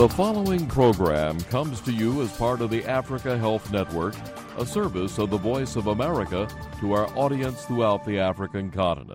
The following program comes to you as part of the Africa Health Network, a service of the Voice of America to our audience throughout the African continent.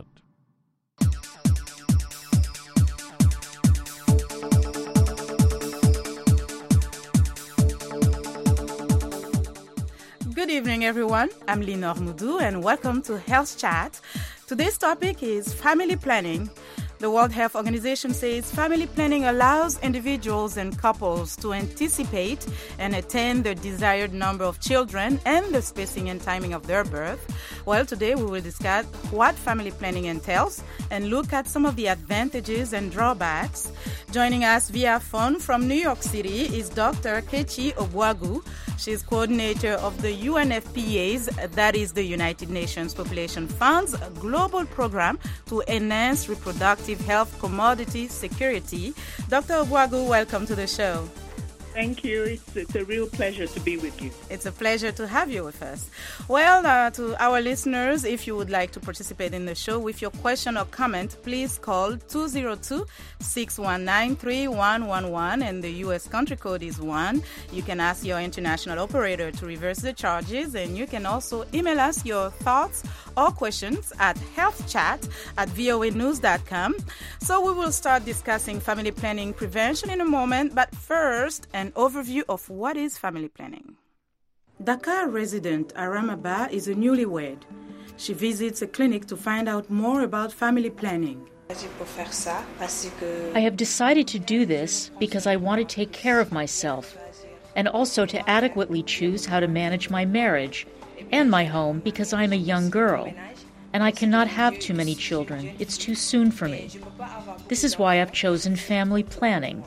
Good evening, everyone. I'm Lenore Moudou, and welcome to Health Chat. Today's topic is family planning. The World Health Organization says family planning allows individuals and couples to anticipate and attain their desired number of children and the spacing and timing of their birth. Well, today we will discuss what family planning entails and look at some of the advantages and drawbacks. Joining us via phone from New York City is Dr. Kechi Ogbuagu. She's coordinator of the UNFPA's, that is the United Nations Population Fund's, global program to enhance reproductive health commodity security. Dr. Ogbuagu, welcome to the show. Thank you. It's a real pleasure to be with you. It's a pleasure to have you with us. Well, to our listeners, if you would like to participate in the show with your question or comment, please call 202-619-3111 and the U.S. country code is 1. You can ask your international operator to reverse the charges, and you can also email us your thoughts or questions at healthchat@voanews.com. So we will start discussing family planning prevention in a moment, but first, an overview of what is family planning. Dakar resident Aramaba is a newlywed. She visits a clinic to find out more about family planning. I have decided to do this because I want to take care of myself and also to adequately choose how to manage my marriage and my home because I'm a young girl and I cannot have too many children. It's too soon for me. This is why I've chosen family planning.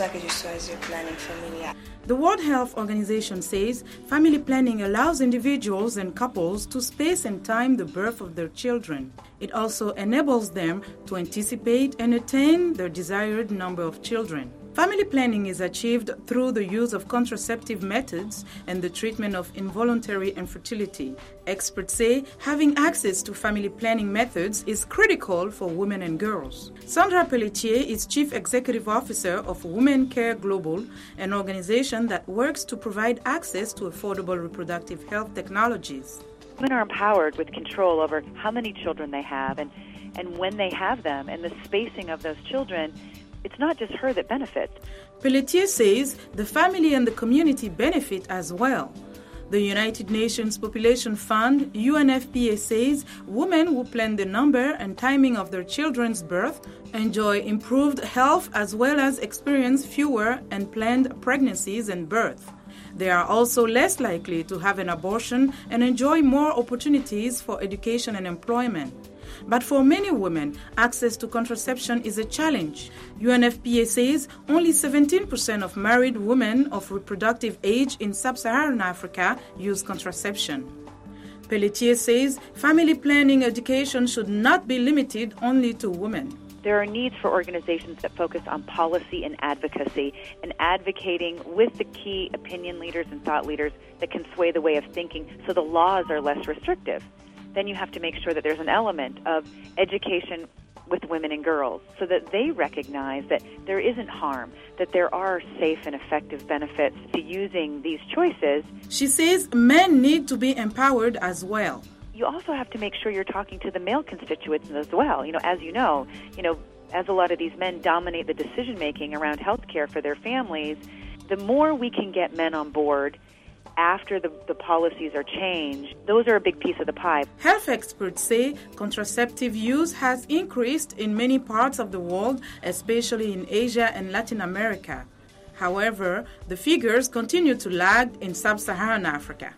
The World Health Organization says family planning allows individuals and couples to space and time the birth of their children. It also enables them to anticipate and attain their desired number of children. Family planning is achieved through the use of contraceptive methods and the treatment of involuntary infertility. Experts say having access to family planning methods is critical for women and girls. Sandra Pelletier is Chief Executive Officer of Women Care Global, an organization that works to provide access to affordable reproductive health technologies. Women are empowered with control over how many children they have and when they have them, and the spacing of those children. It's not just her that benefits. Pelletier says the family and the community benefit as well. The United Nations Population Fund, UNFPA, says women who plan the number and timing of their children's birth enjoy improved health as well as experience fewer unplanned pregnancies and birth. They are also less likely to have an abortion and enjoy more opportunities for education and employment. But for many women, access to contraception is a challenge. UNFPA says only 17% of married women of reproductive age in sub-Saharan Africa use contraception. Pelletier says family planning education should not be limited only to women. There are needs for organizations that focus on policy and advocacy and advocating with the key opinion leaders and thought leaders that can sway the way of thinking so the laws are less restrictive. Then you have to make sure that there's an element of education with women and girls so that they recognize that there isn't harm, that there are safe and effective benefits to using these choices. She says men need to be empowered as well. You also have to make sure you're talking to the male constituents as well. As you know, as a lot of these men dominate the decision-making around health care for their families, the more we can get men on board after the policies are changed, those are a big piece of the pie. Health experts say contraceptive use has increased in many parts of the world, especially in Asia and Latin America. However, the figures continue to lag in sub-Saharan Africa.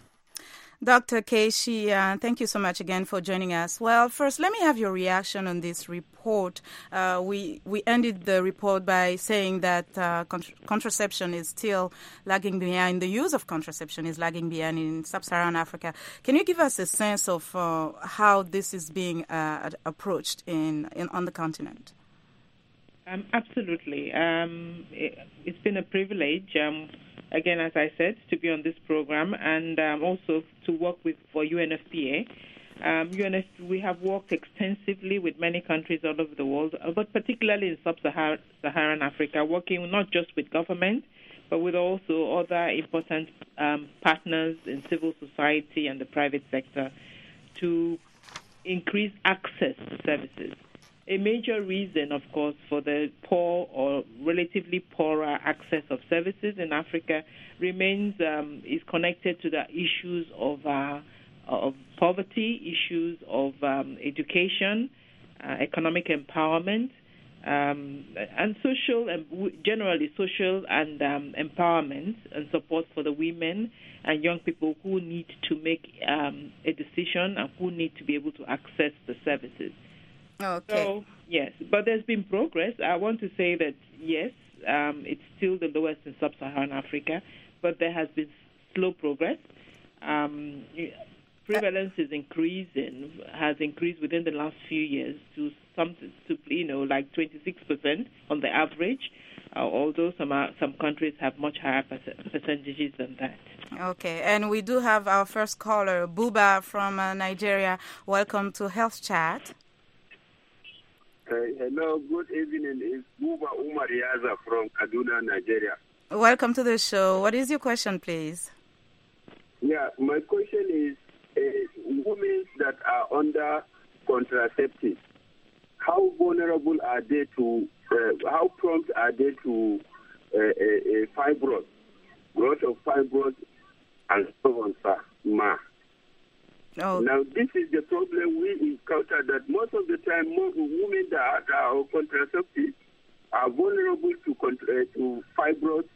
Dr. Kechi, thank you so much again for joining us. Well, first, let me have your reaction on this report. We ended the report by saying that contraception is still lagging behind. The use of contraception is lagging behind in sub-Saharan Africa. Can you give us a sense of how this is being approached on the continent? Absolutely. It's been a privilege. Again, as I said, to be on this program and also to work for UNFPA. we have worked extensively with many countries all over the world, but particularly in sub-Saharan Africa, working not just with government, but with also other important partners in civil society and the private sector to increase access to services. A major reason, of course, for the poor or relatively poorer access of services in Africa remains is connected to the issues of poverty, issues of education, economic empowerment, and social, and generally social and empowerment and support for the women and young people who need to make a decision and who need to be able to access the services. Okay. So, yes, but there's been progress. I want to say that, yes, it's still the lowest in sub-Saharan Africa, but there has been slow progress. Prevalence has increased within the last few years to like 26% on the average, although some countries have much higher percentages than that. Okay, and we do have our first caller, Buba from Nigeria. Welcome to Health Chat. Hello, good evening. It's Buba Umar Yaza from Kaduna, Nigeria. Welcome to the show. What is your question, please? Yeah, my question is, women that are under contraceptive, how vulnerable are they to, how prompt are they to fibroids, growth of fibroids, and so on, sir, ma? Oh. Now, this is the problem we encounter, that most of the time, women that are on contraceptive are vulnerable to fibroids,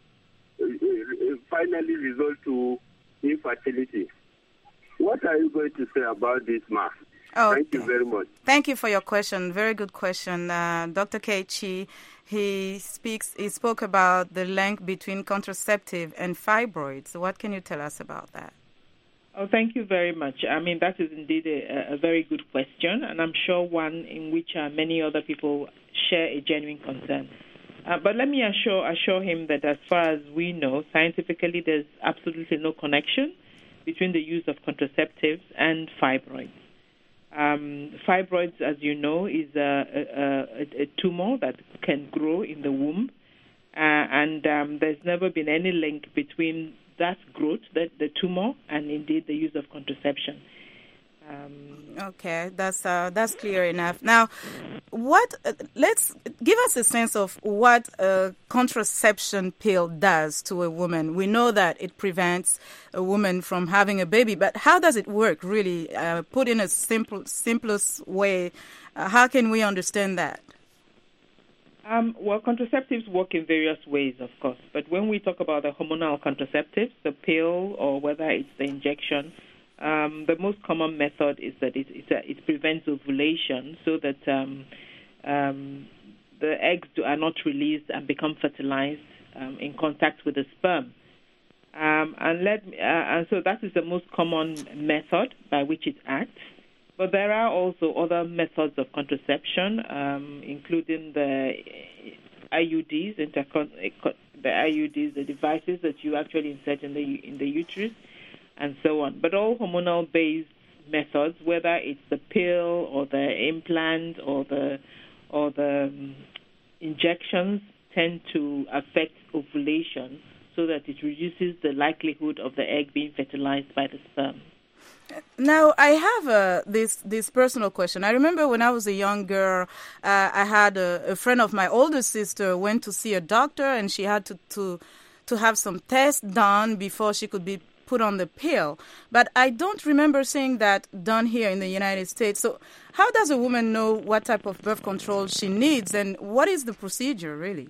finally result to infertility. What are you going to say about this, ma? Okay. Thank you very much. Thank you for your question. Very good question. Dr. Kechi, he spoke about the link between contraceptive and fibroids. What can you tell us about that? Oh, thank you very much. I mean, that is indeed a very good question, and I'm sure one in which many other people share a genuine concern. But let me assure him that as far as we know, scientifically, there's absolutely no connection between the use of contraceptives and fibroids. Fibroids, as you know, is a tumor that can grow in the womb, and there's never been any link between that growth, the tumor, and indeed the use of contraception. Okay, that's clear enough. Now, let's give us a sense of what a contraception pill does to a woman. We know that it prevents a woman from having a baby, but how does it work, really? Put in a simplest way, how can we understand that? Well, contraceptives work in various ways, of course, but when we talk about the hormonal contraceptives, the pill or whether it's the injection, the most common method is that it prevents ovulation so that the eggs are not released and become fertilized in contact with the sperm. And so that is the most common method by which it acts. But there are also other methods of contraception, including the IUDs, the devices that you actually insert in the uterus, and so on. But all hormonal-based methods, whether it's the pill or the implant or the injections, tend to affect ovulation so that it reduces the likelihood of the egg being fertilized by the sperm. Now, I have this personal question. I remember when I was a young girl, I had a friend of my older sister went to see a doctor, and she had to have some tests done before she could be put on the pill. But I don't remember seeing that done here in the United States. So how does a woman know what type of birth control she needs, and what is the procedure, really?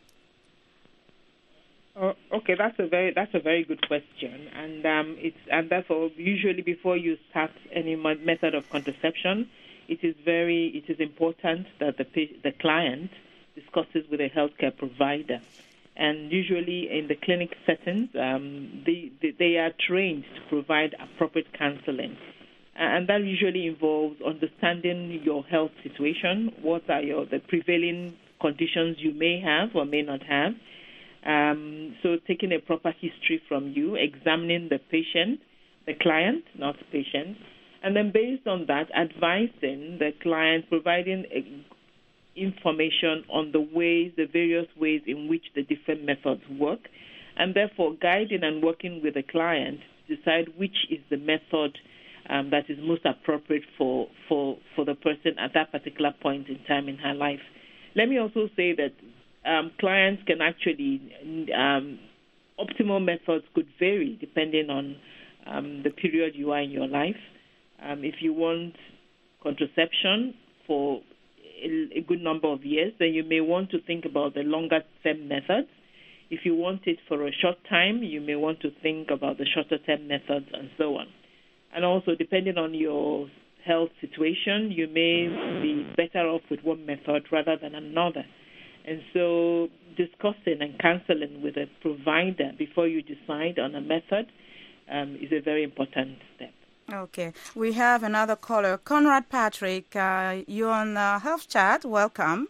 Okay, that's a very good question, and therefore usually before you start any method of contraception, it is important that the client discusses with a healthcare provider, and usually in the clinic settings, they are trained to provide appropriate counseling, and that usually involves understanding your health situation, what are the prevailing conditions you may have or may not have. So taking a proper history from you, examining the patient, the client, not the patient, And then based on that, advising the client, providing information on the various ways in which the different methods work, and therefore guiding and working with the client to decide which is the method that is most appropriate for the person at that particular point in time in her life. Let me also say that clients can actually, optimal methods could vary depending on the period you are in your life. If you want contraception for a good number of years, then you may want to think about the longer-term methods. If you want it for a short time, you may want to think about the shorter-term methods and so on. And also, depending on your health situation, you may be better off with one method rather than another. And so discussing and counseling with a provider before you decide on a method is a very important step. Okay. We have another caller, Conrad Patrick. You're on Health Chat. Welcome.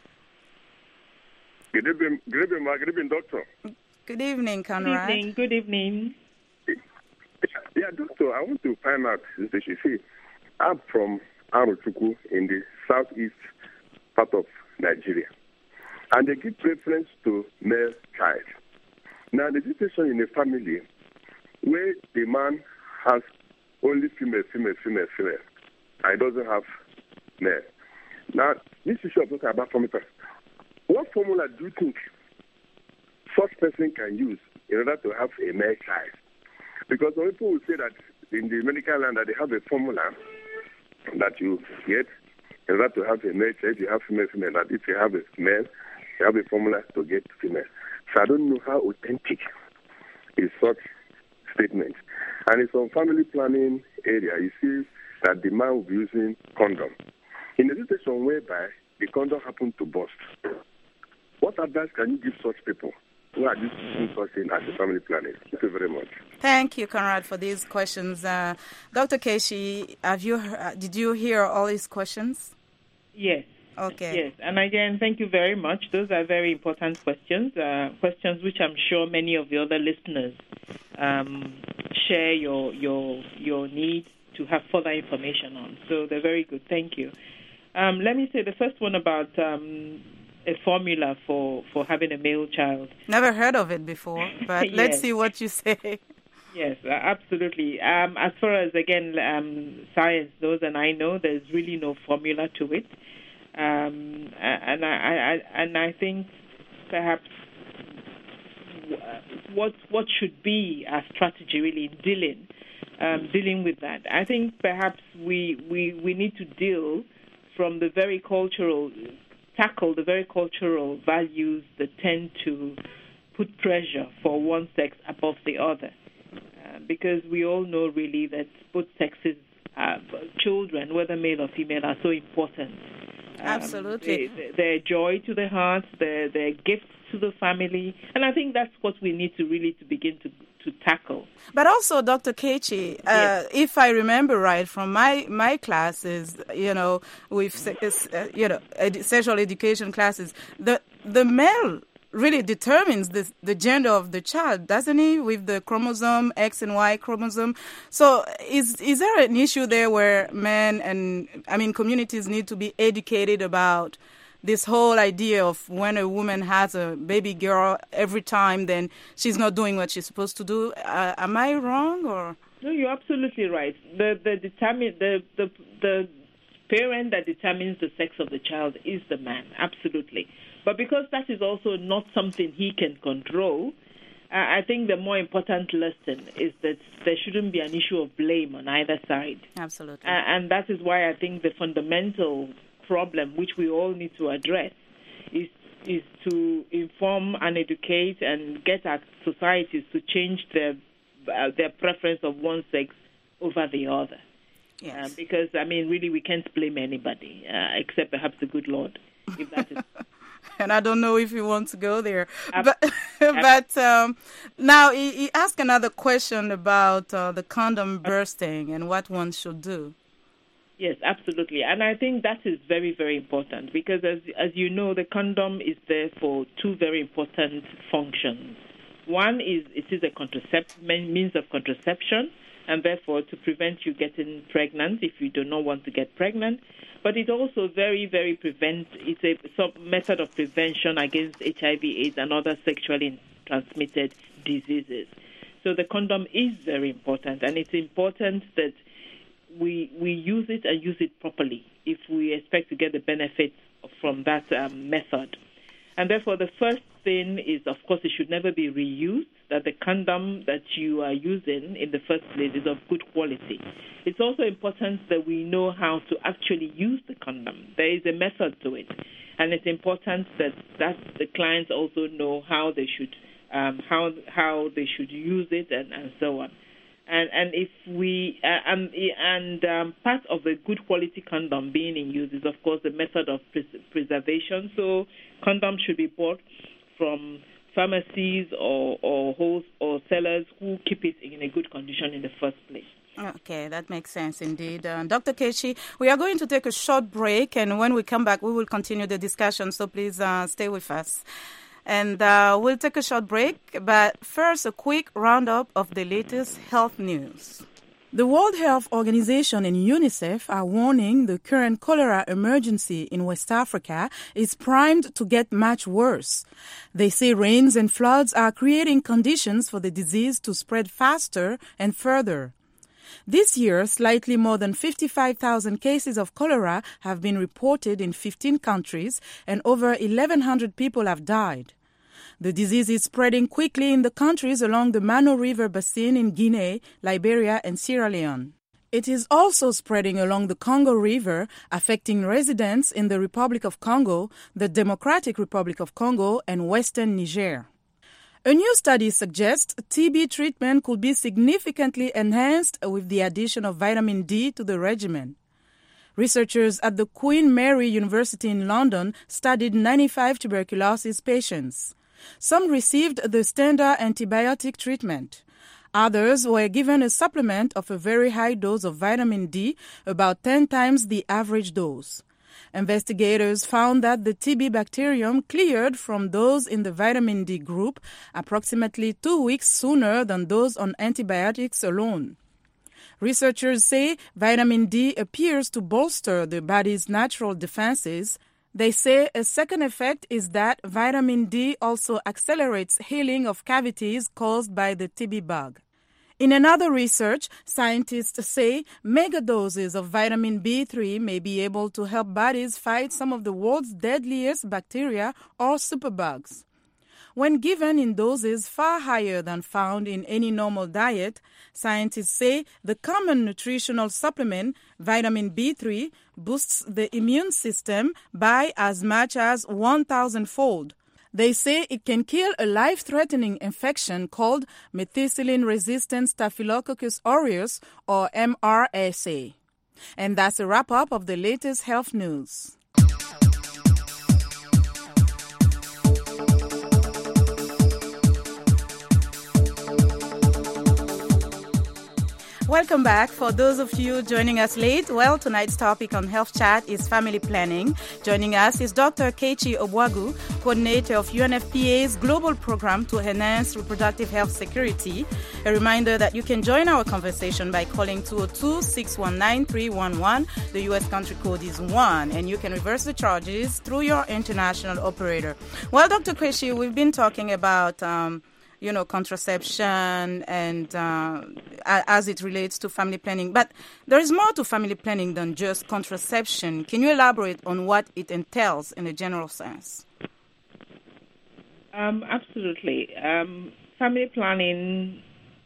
Good evening, Good evening, Doctor. Good evening, Conrad. Good evening. Yeah, Doctor, I want to find out this issue. See, I'm from Arochukwu in the southeast part of Nigeria, and they give preference to male child. Now, the situation in a family where the man has only female, and doesn't have male. Now, this issue I'm talking about formula. What formula do you think such person can use in order to have a male child? Because some people will say that in the medical land that they have a formula that you get in order to have a male child. If you have female, that if you have a male, you have a formula to get female. So I don't know how authentic is such statement. And in some family planning area, you see that the man will be using condom. In a situation whereby the condom happened to burst, what advice can you give such people who are doing such thing as a family planning? Thank you very much. Thank you, Conrad, for these questions. Dr. Keshi, did you hear all these questions? Yes. Okay. Yes, and again, thank you very much. Those are very important questions, questions which I'm sure many of the other listeners share your need to have further information on. So they're very good. Thank you. Let me say the first one about a formula for having a male child. Never heard of it before, but Yes. Let's see what you say. Yes, absolutely. As far as, again, science knows, and I know, there's really no formula to it. And I think perhaps what should be our strategy really dealing with that. I think perhaps we need to tackle the very cultural values that tend to put pressure for one sex above the other, because we all know really that both sexes, children, whether male or female, are so important. Absolutely. They're joy to the heart, they're gifts to the family, and I think that's what we need to begin to tackle. But also, Dr. Kechi, Yes. if I remember right from my classes, with sexual education classes, the male really determines the gender of the child, doesn't he, with the chromosome, X and Y chromosome? So is there an issue there where communities need to be educated about this whole idea of when a woman has a baby girl every time, then she's not doing what she's supposed to do? Am I wrong, or? No, you're absolutely right. The parent that determines the sex of the child is the man, absolutely. But because that is also not something he can control, I think the more important lesson is that there shouldn't be an issue of blame on either side. Absolutely. And that is why I think the fundamental problem, which we all need to address, is to inform and educate and get our societies to change their preference of one sex over the other. Yes. Because, really, we can't blame anybody, except perhaps the good Lord, if that is... And I don't know if you want to go there. But now he asked another question about the condom bursting and what one should do. Yes, absolutely. And I think that is very, very important because, as you know, the condom is there for two very important functions. One is it is a means of contraception, and therefore to prevent you getting pregnant if you do not want to get pregnant. But it also it's a method of prevention against HIV/AIDS and other sexually transmitted diseases. So the condom is very important, and it's important that we use it and use it properly if we expect to get the benefits from that method. And therefore, the first thing is, of course, it should never be reused, that the condom that you are using in the first place is of good quality. It's also important that we know how to actually use the condom. There is a method to it, and it's important that the clients also know how they should use it and so on. And if we part of the good quality condom being in use is, of course, the method of preservation. So condoms should be bought from pharmacies or sellers who keep it in a good condition in the first place. Okay, that makes sense indeed. Dr. Kechi, we are going to take a short break, and when we come back, we will continue the discussion, so please stay with us. And we'll take a short break, but first a quick roundup of the latest health news. The World Health Organization and UNICEF are warning the current cholera emergency in West Africa is primed to get much worse. They say rains and floods are creating conditions for the disease to spread faster and further. This year, slightly more than 55,000 cases of cholera have been reported in 15 countries, and over 1,100 people have died. The disease is spreading quickly in the countries along the Mano River basin in Guinea, Liberia, and Sierra Leone. It is also spreading along the Congo River, affecting residents in the Republic of Congo, the Democratic Republic of Congo, and western Niger. A new study suggests TB treatment could be significantly enhanced with the addition of vitamin D to the regimen. Researchers at the Queen Mary University in London studied 95 tuberculosis patients. Some received the standard antibiotic treatment. Others were given a supplement of a very high dose of vitamin D, about 10 times the average dose. Investigators found that the TB bacterium cleared from those in the vitamin D group approximately 2 weeks sooner than those on antibiotics alone. Researchers say vitamin D appears to bolster the body's natural defenses. They say a second effect is that vitamin D also accelerates healing of cavities caused by the TB bug. In another research, scientists say megadoses of vitamin B3 may be able to help bodies fight some of the world's deadliest bacteria or superbugs. When given in doses far higher than found in any normal diet, scientists say the common nutritional supplement, vitamin B3, boosts the immune system by as much as 1,000-fold. They say it can kill a life-threatening infection called methicillin-resistant Staphylococcus aureus, or MRSA. And that's a wrap-up of the latest health news. Welcome back. For those of you joining us late, well, tonight's topic on Health Chat is family planning. Joining us is Dr. Kechi Obwagu, coordinator of UNFPA's global program to enhance reproductive health security. A reminder that you can join our conversation by calling 202-619-311. The U.S. country code is 1, and you can reverse the charges through your international operator. Well, Dr. Kechi, we've been talking about contraception and as it relates to family planning. But there is more to family planning than just contraception. Can you elaborate on what it entails in a general sense? Absolutely. Family planning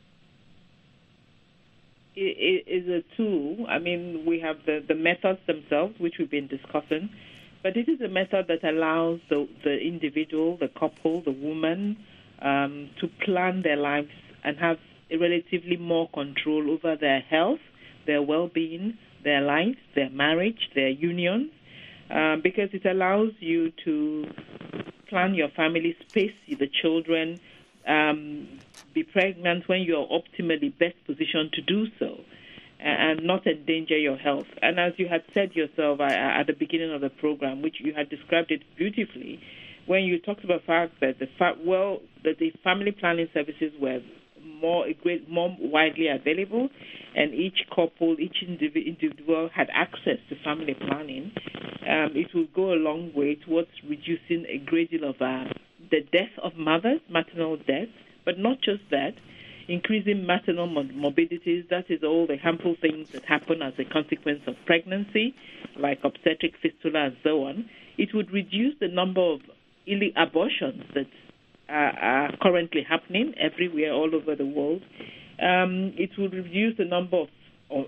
is a tool. I mean, we have the methods themselves, which we've been discussing, but it is a method that allows the individual, the couple, the woman, to plan their lives and have relatively more control over their health, their well-being, their lives, their marriage, their unions, because it allows you to plan your family space, the children, be pregnant when you're optimally best positioned to do so, and not endanger your health. And as you had said yourself at the beginning of the program, which you had described it beautifully, when you talked about the fact that the family planning services were more widely available, and each couple, each individual had access to family planning, it will go a long way towards reducing a great deal of the death of mothers, maternal death, but not just that, increasing maternal morbidities. That is all the harmful things that happen as a consequence of pregnancy, like obstetric fistula and so on. It would reduce the number of abortions that are currently happening everywhere, all over the world. It would reduce the number of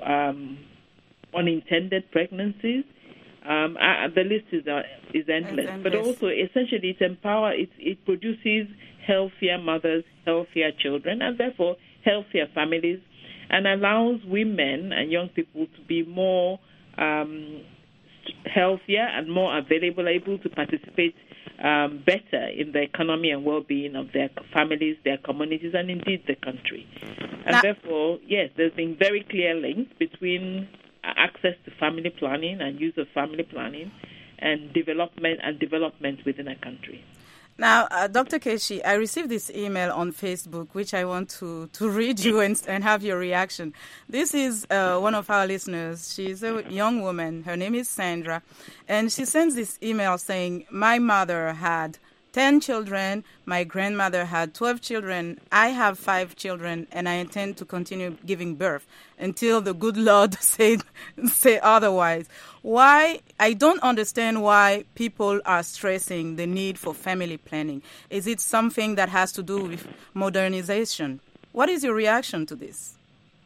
unintended pregnancies. The list is endless. But also, essentially, it produces healthier mothers, healthier children, and therefore healthier families, and allows women and young people to be more healthier and more available, able to participate better in the economy and well-being of their families, their communities, and indeed the country. And therefore, yes, there's been very clear links between access to family planning and use of family planning and development within a country. Now, Dr. Keshi, I received this email on Facebook, which I want to read you and have your reaction. This is one of our listeners. She's a young woman. Her name is Sandra. And she sends this email saying, my mother had 10 children. My grandmother had 12 children. I have 5 children, and I intend to continue giving birth until the good Lord say otherwise. Why? I don't understand why people are stressing the need for family planning. Is it something that has to do with modernization? What is your reaction to this?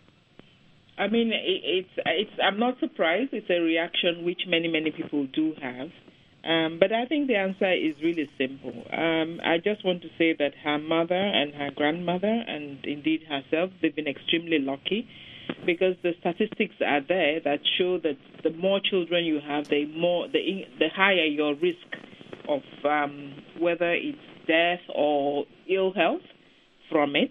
I mean, I'm not surprised. It's a reaction which many people do have. But I think the answer is really simple. I just want to say that her mother and her grandmother, and indeed herself, they've been extremely lucky, because the statistics are there that show that the more children you have, the higher your risk of whether it's death or ill health from it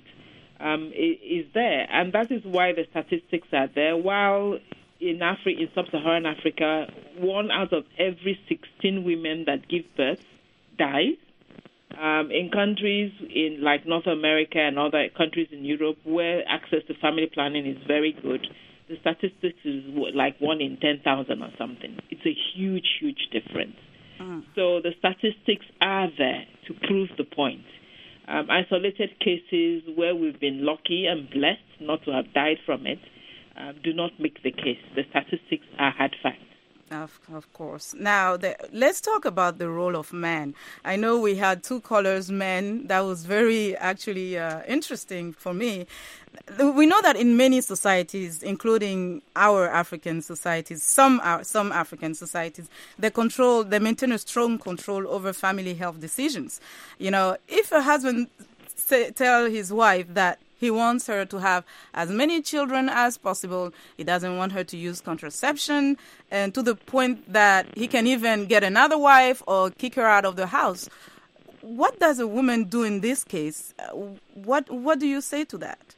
is there. And that is why the statistics are there. While in sub-Saharan Africa, 1 out of every 16 women that give birth dies. In countries like North America and other countries in Europe, where access to family planning is very good, the statistics is like 1 in 10,000 or something. It's a huge difference. So the statistics are there to prove the point. Isolated cases where we've been lucky and blessed not to have died from it do not make the case. The statistics are hard facts. Of course. Now, let's talk about the role of man. I know we had 2 callers, men. That was very actually interesting for me. We know that in many societies, including our African societies, some African societies, they maintain a strong control over family health decisions. You know, if a husband tell his wife that he wants her to have as many children as possible, he doesn't want her to use contraception, and to the point that he can even get another wife or kick her out of the house. What does a woman do in this case? What do you say to that?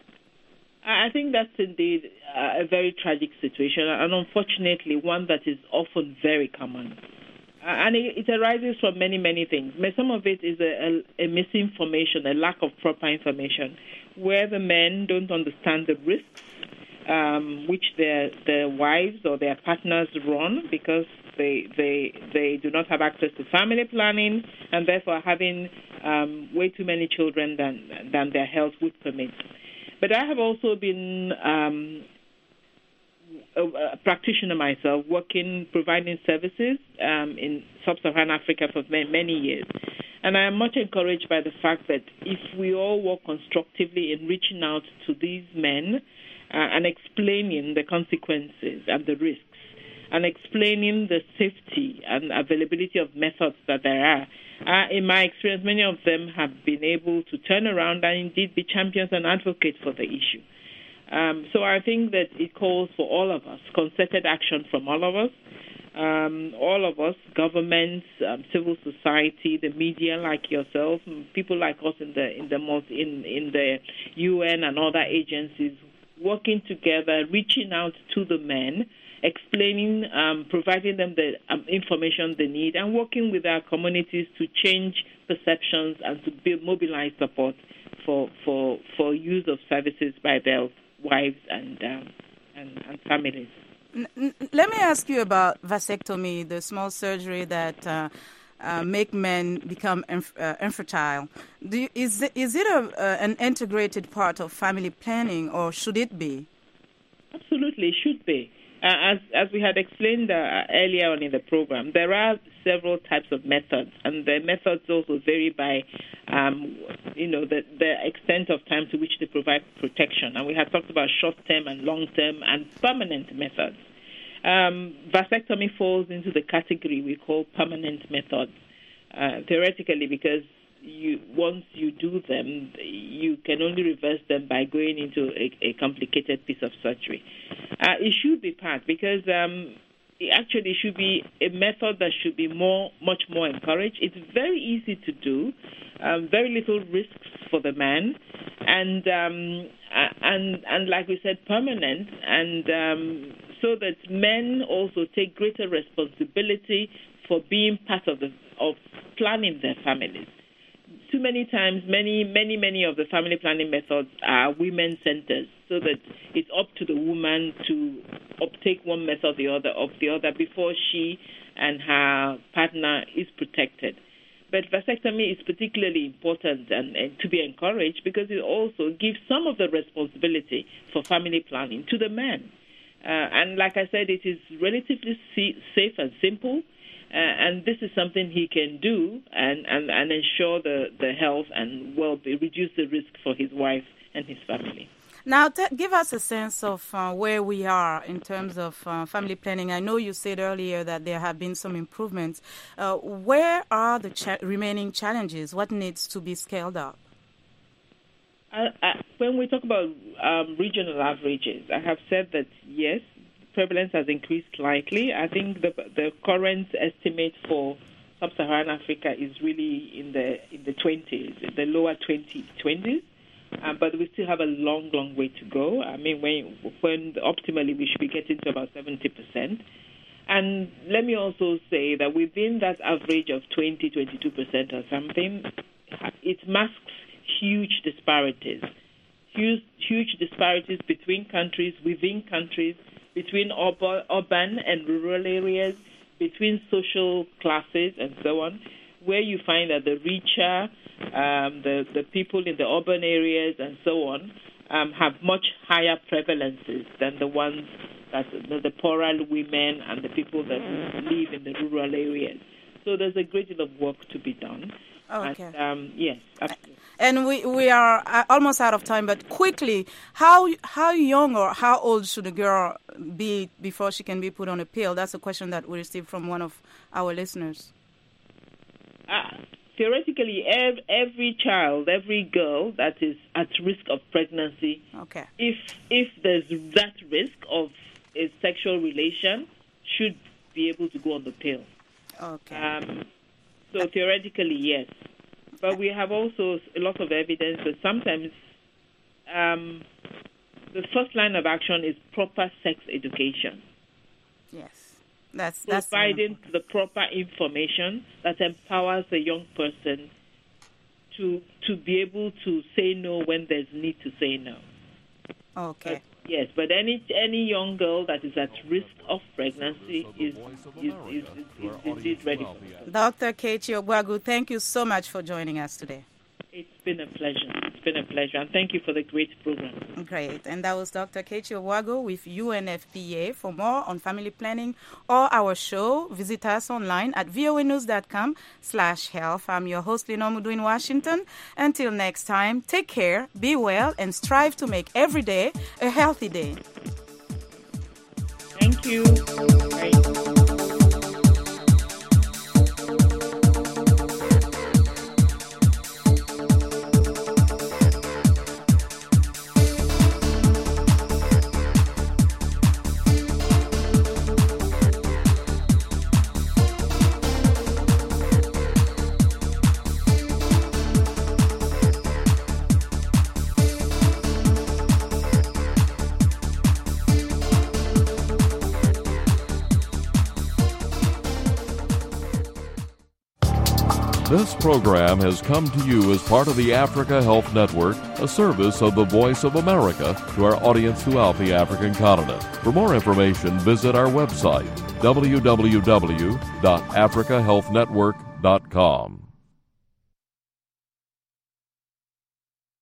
I think that's indeed a very tragic situation, and unfortunately one that is often very common. And it arises from many things. Some of it is a misinformation, a lack of proper information, where the men don't understand the risks which their wives or their partners run, because they do not have access to family planning, and therefore having way too many children than their health would permit. But I have also been a practitioner myself, providing services in sub-Saharan Africa for many years. And I am much encouraged by the fact that if we all work constructively in reaching out to these men and explaining the consequences and the risks, and explaining the safety and availability of methods that there are, in my experience, many of them have been able to turn around and indeed be champions and advocates for the issue. So I think that it calls for all of us, concerted action from all of us, governments, civil society, the media like yourself, people like us in the UN and other agencies, working together, reaching out to the men, explaining, providing them the information they need, and working with our communities to change perceptions and to mobilize support for use of services by their wives and families. Let me ask you about vasectomy, the small surgery that make men become infertile. Is it an integrated part of family planning, or should it be? Absolutely, it should be. As we had explained earlier on in the program, there are several types of methods, and the methods also vary by, the extent of time to which they provide protection. And we had talked about short-term and long-term and permanent methods. Vasectomy falls into the category we call permanent methods, theoretically, because once you do them, you can only reverse them by going into a complicated piece of surgery. It should be part, because it actually should be a method that should be much more encouraged. It's very easy to do, very little risks for the man, and like we said, permanent, and so that men also take greater responsibility for being part of planning their families. Too many times, many of the family planning methods are women-centered, so that it's up to the woman to uptake one method or the other before she and her partner is protected. But vasectomy is particularly important and to be encouraged, because it also gives some of the responsibility for family planning to the man. And like I said, it is relatively safe and simple. And this is something he can do and ensure the health and reduce the risk for his wife and his family. Now, give us a sense of where we are in terms of family planning. I know you said earlier that there have been some improvements. Where are the remaining challenges? What needs to be scaled up? When we talk about regional averages, I have said that, yes, prevalence has increased slightly. I think the current estimate for sub-Saharan Africa is really in the 20s, the lower 20s. But we still have a long way to go. I mean, when optimally we should be getting to about 70%. And let me also say that within that average of 20-22% or something, it masks huge disparities between countries, within countries, between urban and rural areas, between social classes and so on, where you find that the richer, the people in the urban areas and so on, have much higher prevalences than the ones that the poorer women and the people that live in the rural areas. So there's a great deal of work to be done. Okay. And, yes, absolutely. And we are almost out of time, but quickly, how young or how old should a girl be before she can be put on a pill? That's a question that we received from one of our listeners. Theoretically, every child, every girl that is at risk of pregnancy, okay, if there's that risk of a sexual relation, should be able to go on the pill. Okay. So theoretically, yes. But we have also a lot of evidence that sometimes the first line of action is proper sex education. Yes. That's providing the proper information that empowers a young person to be able to say no when there's need to say no. Okay. Yes, but any young girl that is at risk of pregnancy is indeed ready for that. Dr. Kechi Ogwagu, thank you so much for joining us today. It's been a pleasure. And thank you for the great program. Great. And that was Dr. Kechi Ogwagu with UNFPA. For more on family planning or our show, visit us online at voanews.com/health. I'm your host, Lenore Mudu in Washington. Until next time, take care, be well, and strive to make every day a healthy day. Thank you. Bye. This program has come to you as part of the Africa Health Network, a service of the Voice of America to our audience throughout the African continent. For more information, visit our website, www.africahealthnetwork.com.